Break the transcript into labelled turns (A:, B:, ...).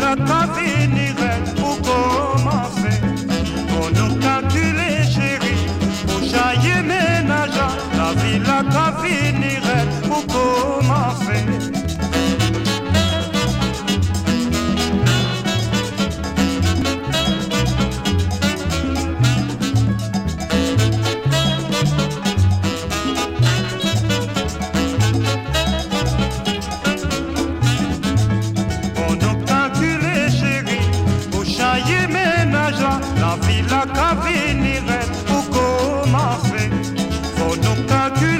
A: ville qu'a finirait pour commencer. Pour nous calculer chérie, pour chailler ménage, la ville qu'a finirait pour commencer. La ville qu'a finirait pour commencer. Faut nous calculer.